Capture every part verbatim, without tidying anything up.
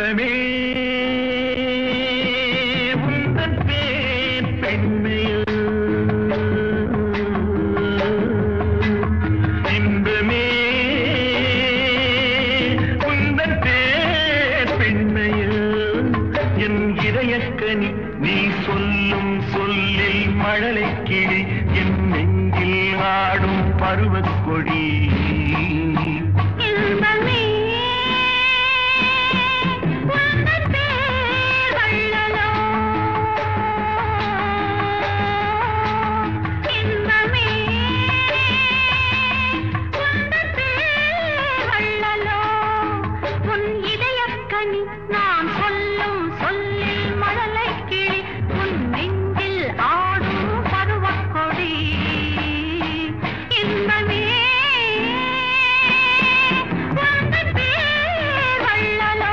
இன்பமே உந்தன் பேர் பெண்மையில் இன்பமே உந்தன் பேர் பெண்மையில் என் இதயக்கனி நீ சொல்லும் சொல்லில் மழலை கிளி என் நெஞ்சில் ஆடும் பருவக்கொடி நான் சொல்லும் சொல்லில் மழலை கிளி உன் நெஞ்சில் ஆடும் பருவக்கொடி இன்பமே உந்தன் பேர் வள்ளலோ.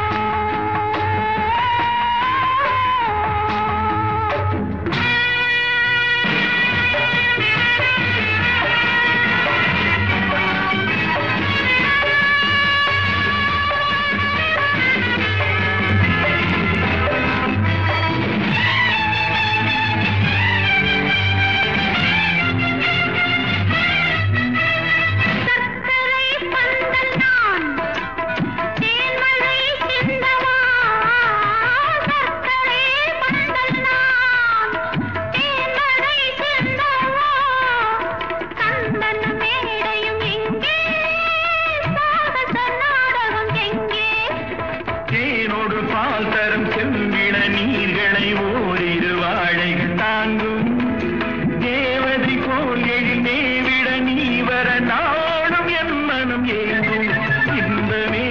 பால் தரும் செம்பிட நீர்களை ஓரிரு வாழைகள் தாங்கும் தேவதை போல் எழுநே விட நீ வர நாடும் என் மனம் ஏங்கும் இன்பமே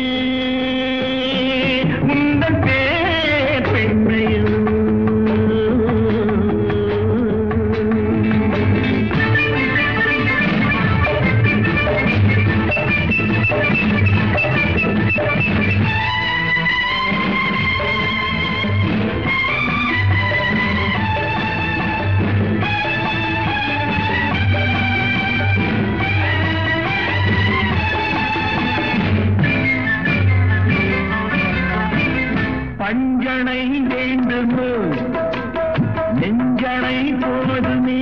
உந்தன் பேர் பெண்மையில் பஞ்சனை வேண்டுமோ நெஞ்சனை போதுமே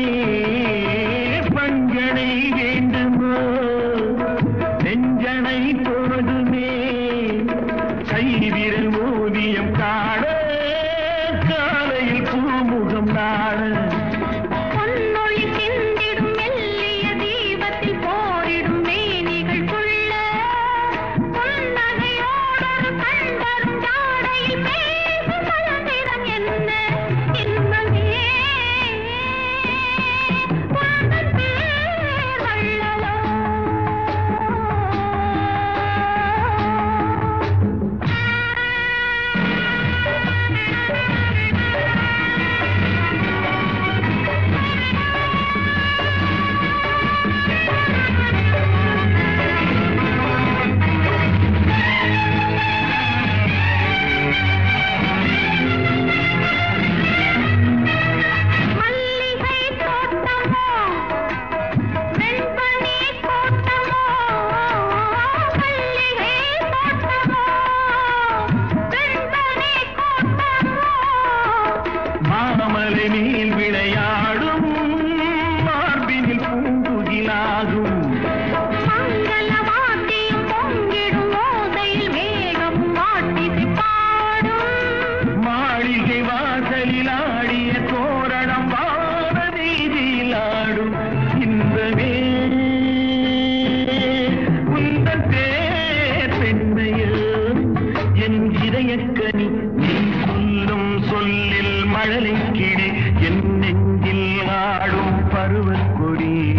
பஞ்சனை வேண்டுமோ நெஞ்சனை போதுமே கைவிரல் ஓவியம் காண காலையில் பூமுகம் நாட மேல் விளையாடும் மார்பினில் பூங்குகிலாகும் மங்களவாத்தியம் பொங்கிடும் ஓதையில் மேகம் மாட்டிசை பாடும் மாளிகை வாசலில் ஆடிய தோரணம் வான வீதியில் ஆடும் இன்பமே உந்தன் பேர் பெண்மையில் என் இதயக்கனி நீ சொல்லும் சொல்லில் மழலை கிளி என் நெஞ்சில் ஆடும் பருவக்கொடி.